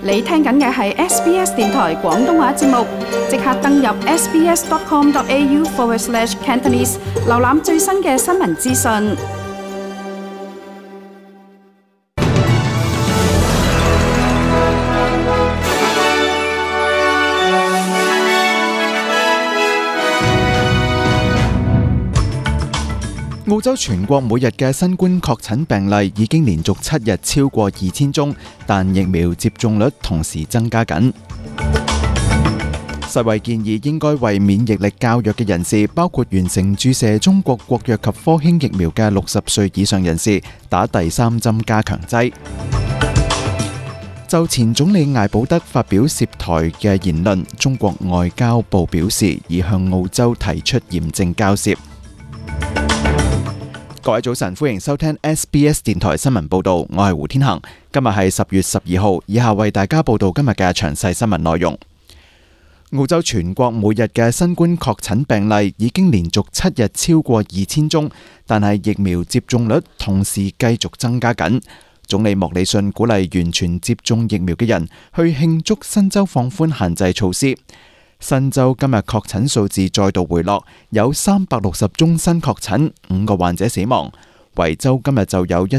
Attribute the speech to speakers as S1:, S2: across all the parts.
S1: 你聽緊嘅係 SBS 電台廣東話節目，即刻登入 sbs.com.au/Cantonese 瀏覽最新嘅新聞資訊。
S2: 澳洲全國每日嘅新冠確診病例已經連續7日超過2000宗，但疫苗接種率同時增加緊。世衛建議應該為免疫力較弱嘅人士，包括完成注射中國國藥及科興疫苗嘅60歲以上人士，打第3針加強劑。就前總理艾保德發表涉台嘅言論，中國外交部表示已向澳洲提出嚴正交涉。各位早晨，歡迎收聽 SBS 電台新聞報道，我係胡天恒。今日係10月12號，以下為大家報道今日嘅詳細新聞內容。澳洲全國每日嘅新冠確診病例已經連續7日超過2000宗，但係疫苗接種率同時繼續增加緊。總理莫里遜鼓勵完全接種疫苗嘅人去慶祝新州放寬限制措施。新州今日確診數字再度回落，有360宗新確診，5個患者死亡。維州今日就有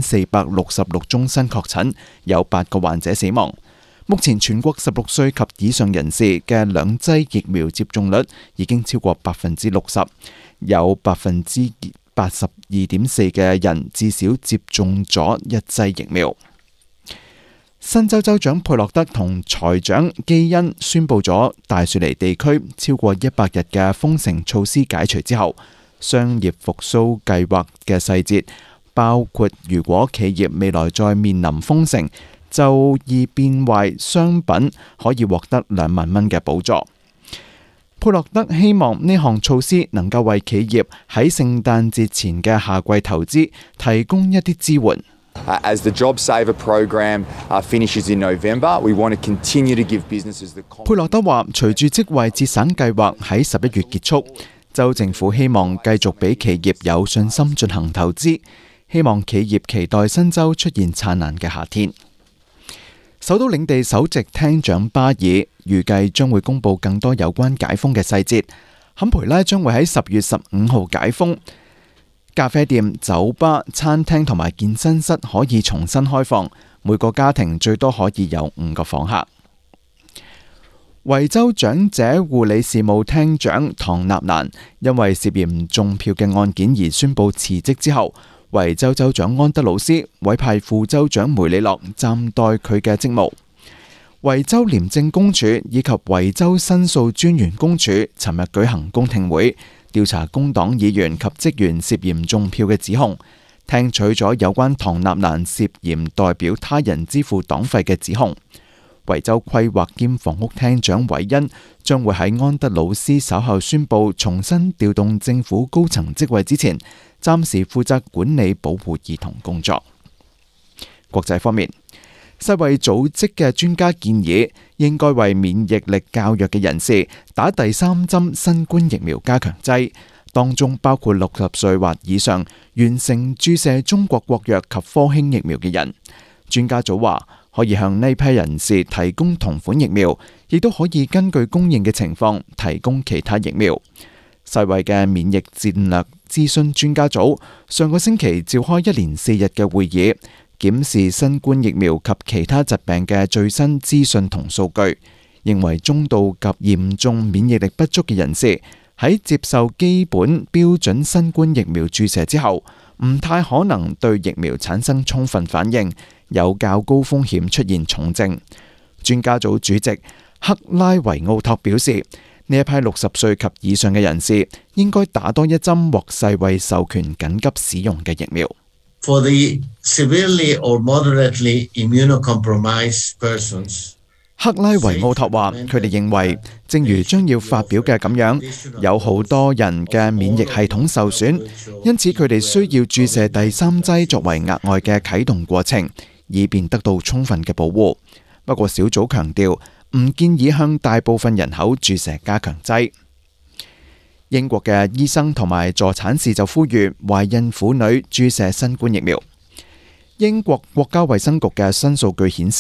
S2: 1466宗新確診，有8個患者死亡。目前全國16歲及以上人士嘅2劑疫苗接種率已經超過60%，有82.4% 嘅人至少接種咗1劑疫苗。新州州長佩洛德同財長基恩宣布咗大雪梨地區超過100日嘅封城措施解除之後，商業復甦計劃嘅細節包括如果企業未來再面臨封城，就易變壞商品可以獲得2萬蚊嘅補助。佩洛德希望呢項措施能夠為企業喺聖誕節前嘅夏季投資提供一啲支援。
S3: As the JobSaver program finishes in November, we want to continue to give businesses the confidence.
S2: 佩洛德話，隨住職位節省計劃喺11月結束，州政府希望繼續俾企業有信心進行投資，希望企業期待新州出現燦爛嘅夏天。首都領地首席廳長巴爾預計將會公布更多有關解封嘅細節。坎培拉將會喺10月15號解封。咖啡店、酒吧、餐廳同埋健身室可以重新開放，每個家庭最多可以有5個訪客。維州長者護理事務廳長唐納蘭因為涉嫌中票嘅案件而宣布辭職之後，維州州長安德魯斯委派副州長梅里諾暫代佢嘅職務。維州廉政公署以及維州申訴專員公署尋日舉行公聽會，調查工黨議員及職員涉嫌中票嘅指控，聽取咗有關唐納蘭涉嫌代表他人支付黨費嘅指控。維州規劃兼房屋廳長韋恩將會喺安德魯斯稍後宣布重新調動政府高層職位之前，暫時負責管理保護兒童工作。國際方面，世衛組織嘅專家建議，應該為免疫力較弱嘅人士打第3針新冠疫苗加強劑，當中包括60歲或以上完成注射中國國藥及科興疫苗嘅人。專家組話，可以向呢批人士提供同款疫苗，亦都可以根據供應嘅情況提供其他疫苗。世衛嘅免疫戰略諮詢專家組上個星期召開1連4日嘅會議，檢視新冠疫苗及其他疾病嘅最新資訊同數據，認為中度及嚴重免疫力不足嘅人士喺接受基本標準新冠疫苗注射之後，唔太可能對疫苗產生充分反應，有較高風險出現重症。專家組主席克拉維奧托表示，呢一批60歲及以上嘅人士應該打多1針獲世衛授權緊急使用嘅疫苗。
S4: For the severely or moderately immunocompromised persons,
S2: 克拉維奧托話，佢哋認為，正如將要發表嘅咁樣，有好多人嘅免疫系統受損，因此佢哋需要注射第3劑作為額外嘅啟動過程，以便得到充分嘅保護。不過小組強調，唔建議向大部分人口注射加強劑。英國嘅醫生同埋助產士就呼籲懷孕婦女注射新冠疫苗。英國國家衛生局嘅新數據顯示，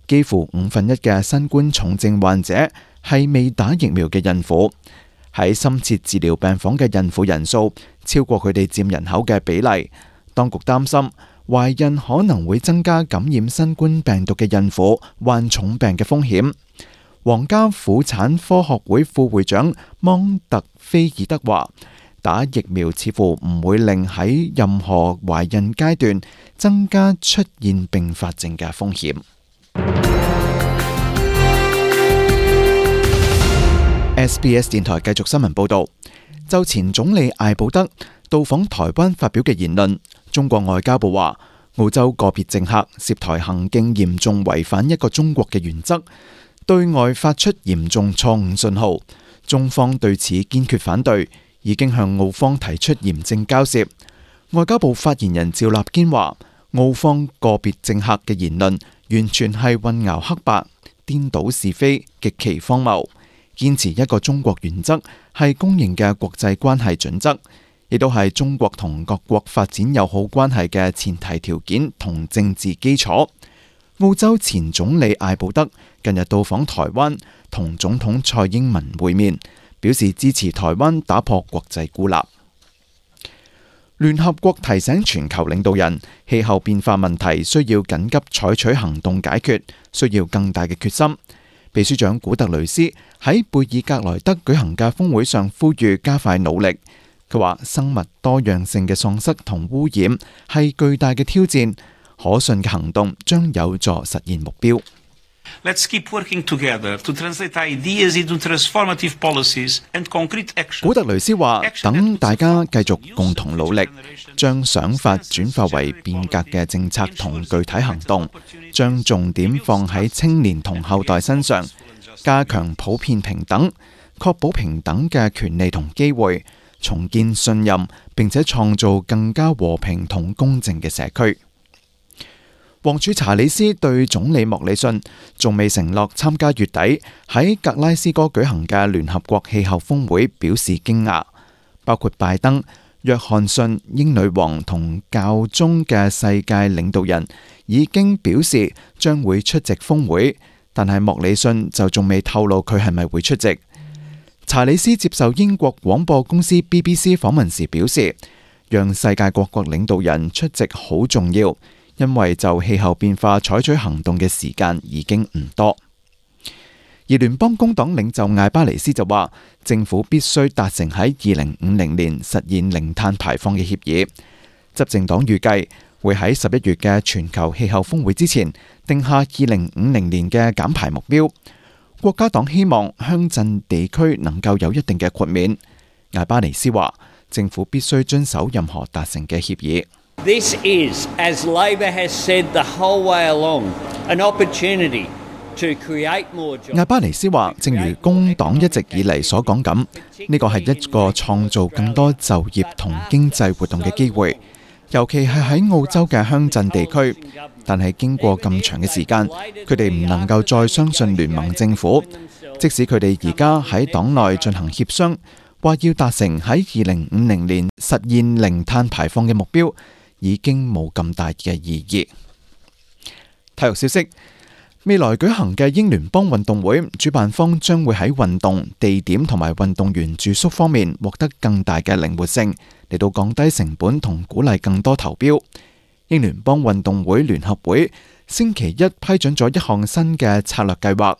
S2: 幾乎1/5嘅新冠重症患者係未打疫苗嘅孕婦。喺深切治療病房嘅孕婦人數超過佢哋佔人口嘅比例，當局擔心懷孕可能會增加感染新冠病毒嘅孕婦患重病嘅風險。皇家婦產科學會副會長芒特菲爾德話：打疫苗似乎唔會令喺任何懷孕階段增加出現併發症嘅風險。SBS 電台繼續新聞報導，就前總理艾布德到訪台灣發表嘅言論，中國外交部話澳洲個別政客涉台行徑嚴重違反一個中國嘅原則，對外發出嚴重錯誤信號，中方對此堅決反對，已經向澳方提出嚴正交涉。外交部發言人趙立堅話，澳方個別政客嘅言論完全係混淆黑白、顛倒是非，極其荒謬。堅持一個中國原則係公認嘅國際關係準則，亦都係中國同各國發展友好關係嘅前提條件同政治基礎。澳洲前總理艾布德近日到訪台灣，同總統蔡英文會面，表示支持台灣打破國際孤立。聯合國提醒全球領導人，氣候變化問題需要緊急採取行動解決，需要更大嘅決心。秘書長古特雷斯喺貝爾格萊德舉行嘅峰會上呼籲加快努力。佢話生物多樣性嘅喪失同污染係巨大嘅挑戰，可信嘅行動將有助實現目標。
S5: Let's keep working together to translate ideas into transformative policies and concrete action.
S2: 古特雷斯話：等大家繼續共同努力，將想法轉化為變革嘅政策同具體行動，將重點放喺青年同後代身上，加強普遍平等，確保平等嘅權利同機會，重建信任，並且創造更加和平同公正嘅社區。王儲查理斯對總理莫里遜仲未承諾參加月底喺格拉斯哥舉行嘅聯合國氣候峰會表示驚訝，包括拜登、約翰遜、英女王同教宗嘅世界領導人已經表示將會出席峰會，但係莫里遜就仲未透露佢係咪會出席。查理斯接受英國廣播公司 BBC 訪問時表示，讓世界各國領導人出席好重要，因為就氣候變化採取行動嘅時間已經唔多。而聯邦工黨領袖艾巴尼斯就話，政府必須達成喺2050年實現零碳排放嘅協議。執政黨預計會喺11月嘅全球氣候峰會之前定下2050年嘅減排目標。國家黨希望鄉鎮地區能夠有一定嘅豁免。艾巴尼斯話，政府必須遵守任何達成嘅協議。
S6: This is, as Labor has said the whole way along, an opportunity to create more jobs.
S2: 艾巴尼斯話，正如工黨一直以嚟所講咁，呢個係一個創造更多就業同經濟活動嘅機會，尤其係喺澳洲嘅鄉鎮地區。但係經過咁長嘅時間，佢哋唔能夠再相信聯盟政府，即使佢哋而家喺黨內進行協商，話要達成喺2050年實現零碳排放嘅目標，已經冇咁大嘅意義。體育消息，未來舉行嘅英聯邦運動會，主辦方將會喺運動地點同埋運動員住宿方面獲得更大嘅靈活性，嚟到降低成本同鼓勵更多投標。英聯邦運動會聯合會星期一批准咗一項新嘅策略計劃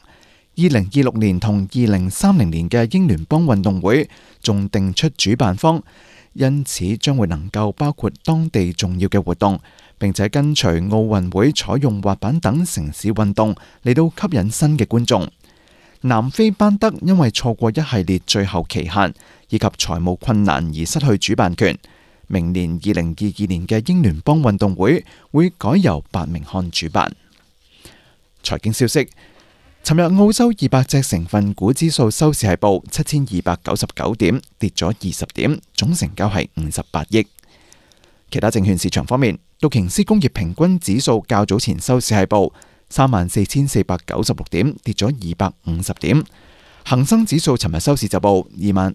S2: ，2026年同2030年嘅英聯邦運動會仲定出主辦方，因此將會能夠包括當地重要嘅活動，並且跟隨奧運會採用滑板等城市運動嚟到吸引新嘅觀眾。南非班德因為錯過一系列最後期限以及財務困難而失去主辦權。明年2022年嘅英聯邦運動會會改由伯明翰主辦。財經消息，尋日澳洲200隻成分股指數收市係報7299點，跌咗20點，總成交係58億。其他證券市場方面，道瓊斯工業平均指數較早前收市係報34496點，跌咗250點。恒生指數尋日收市就報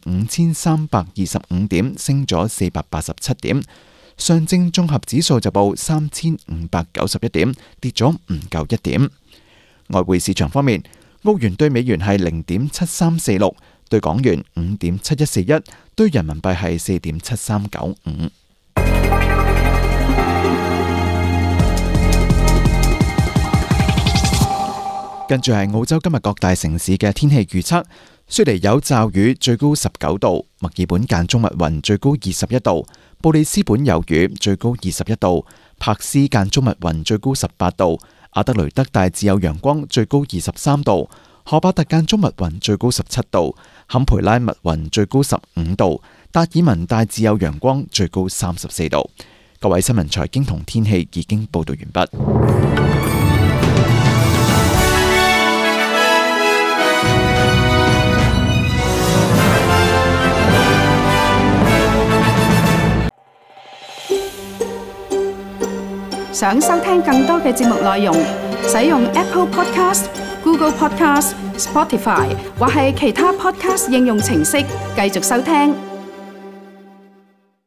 S2: 25325點，升咗487點。上證綜合指數就報3591點，跌咗唔夠1點。 外匯市場方面，澳元對美元係0.7346，對港元5.7141，對人民幣係4.7395。跟住係澳洲今日各大城市嘅天氣預測：雪梨有驟雨，最高19度；墨爾本間中密雲，最高21度；布里斯本有雨，最高21度；柏斯間中密雲，最高18度；阿德雷德大致有陽光，最高23度；荷巴特間中密雲，最高17度；坎培拉密雲，最高15度；達爾文大致有陽光，最高34度。各位新聞財經同天氣已經報道完畢。
S1: 想收聽更多嘅節目內容，使用 Apple Podcast、Google Podcast、Spotify 或係其他 Podcast 應用程式繼續收聽。